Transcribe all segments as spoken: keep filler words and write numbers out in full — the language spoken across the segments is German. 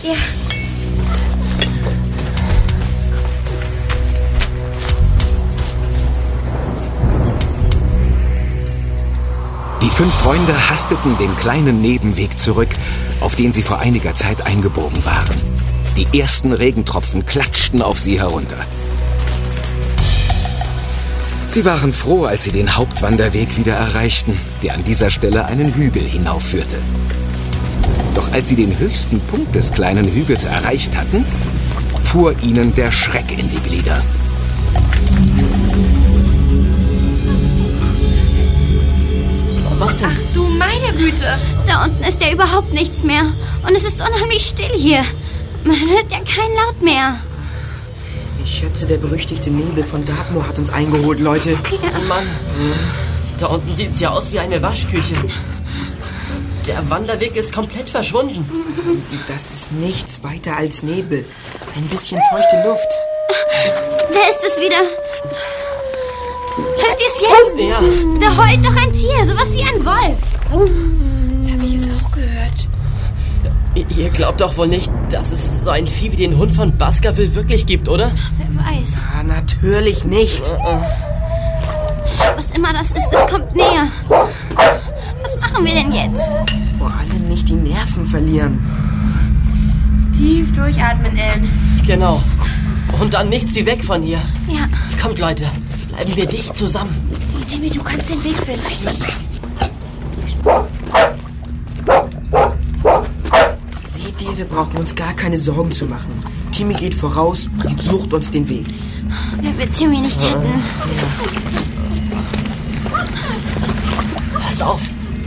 Ja. Die fünf Freunde hasteten den kleinen Nebenweg zurück, auf den sie vor einiger Zeit eingebogen waren. Die ersten Regentropfen klatschten auf sie herunter. Sie waren froh, als sie den Hauptwanderweg wieder erreichten, der an dieser Stelle einen Hügel hinaufführte. Doch als sie den höchsten Punkt des kleinen Hügels erreicht hatten, fuhr ihnen der Schreck in die Glieder. Was denn? Ach du meine Güte! Da unten ist ja überhaupt nichts mehr. Und es ist unheimlich still hier. Man hört ja kein Laut mehr. Ich schätze, der berüchtigte Nebel von Dartmoor hat uns eingeholt, Leute. Ja. Oh Mann, da unten sieht's ja aus wie eine Waschküche. Der Wanderweg ist komplett verschwunden. Das ist nichts weiter als Nebel. Ein bisschen feuchte Luft. Da ist es wieder. Hört ihr es jetzt? Ja. Da heult doch ein Tier, sowas wie ein Wolf. Jetzt habe ich es auch gehört. Ihr glaubt doch wohl nicht, dass es so ein Vieh wie den Hund von Baskerville wirklich gibt, oder? Wer weiß. Ah, natürlich nicht. Was immer das ist, es kommt näher. Was machen wir denn jetzt? Vor allem nicht die Nerven verlieren. Tief durchatmen, Anne. Genau. Und dann nichts wie weg von hier. Ja. Kommt, Leute, bleiben wir dicht zusammen. Timmy, du kannst den Weg finden. Seht ihr, wir brauchen uns gar keine Sorgen zu machen. Timmy geht voraus und sucht uns den Weg. Wenn wir Timmy nicht hätten. Passt auf.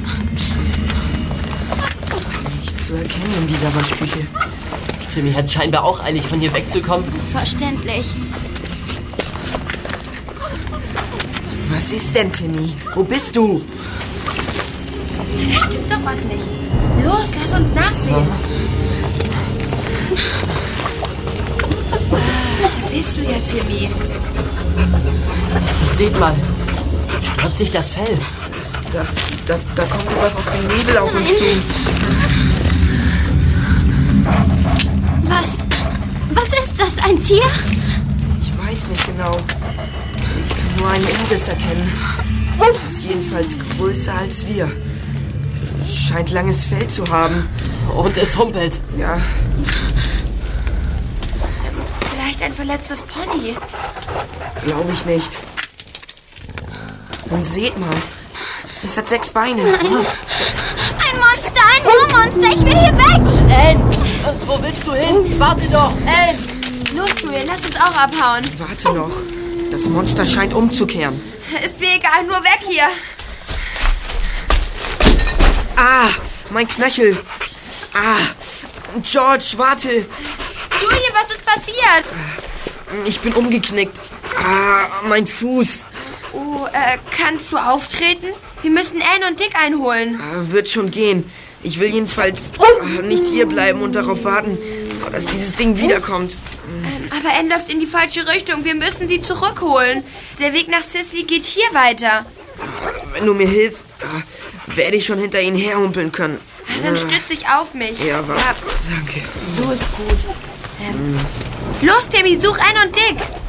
Nicht zu erkennen in dieser Waschküche. Timmy hat scheinbar auch eilig, von hier wegzukommen. Verständlich. Was ist denn, Timmy? Wo bist du? Da stimmt doch was nicht. Los, lass uns nachsehen. Ah, da bist du ja, Timmy. Seht mal, sträubt sich das Fell. Da, da, da kommt etwas aus dem Nebel auf uns zu. Was? Was ist das? Ein Tier? Ich weiß nicht genau. Ich kann nur einen Imbiss erkennen. Es ist jedenfalls größer als wir. Scheint langes Fell zu haben. Und es humpelt. Ja, Vielleicht ein verletztes Pony. glaube ich nicht. Und seht mal, es hat sechs Beine. Ein Monster, ein Moormonster. Ich will hier weg. Anne, äh, wo willst du hin? Warte doch, Anne! Los, Julian, lass uns auch abhauen. Warte noch. Das Monster scheint umzukehren. Ist mir egal, nur weg hier. Ah, mein Knöchel. Ah, George, warte. Julian, was ist passiert? Ich bin umgeknickt. Ah, mein Fuß. Oh, äh, kannst du auftreten? Wir müssen Anne und Dick einholen. Ah, wird schon gehen. Ich will jedenfalls ah, nicht hier bleiben und darauf warten, dass dieses Ding wiederkommt. Aber Anne läuft in die falsche Richtung. Wir müssen sie zurückholen. Der Weg nach Sicily geht hier weiter. Wenn du mir hilfst, ah, werde ich schon hinter ihnen herhumpeln können. Ah, dann stütze ich auf mich. Ja, warte. Ja, Danke. so ist gut. Ähm, los, Timmy, such Anne und Dick.